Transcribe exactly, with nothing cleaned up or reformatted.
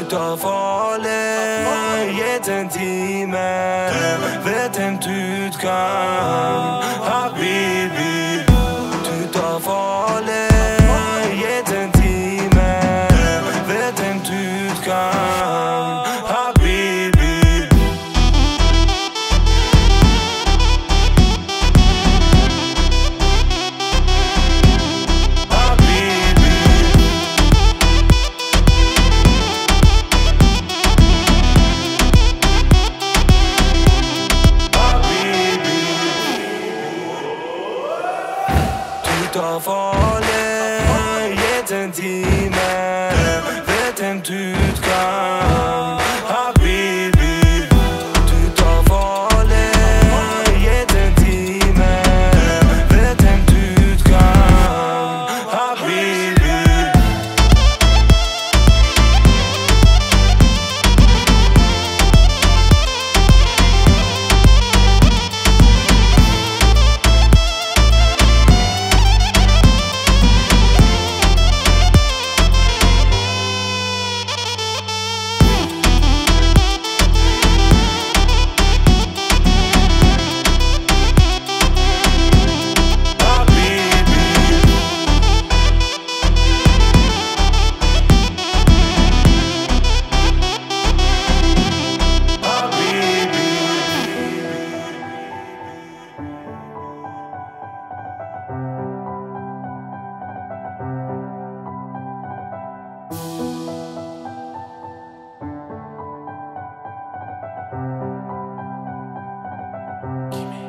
Ut av alle gitt en time, vet en utgang, habibi. Ut av alle gitt en time, vet en utgang, habibi. Ut av alle gitt en time, vet en utgang, habibi. Ut av alle gitt en time, vet en utgang, habibi. Give me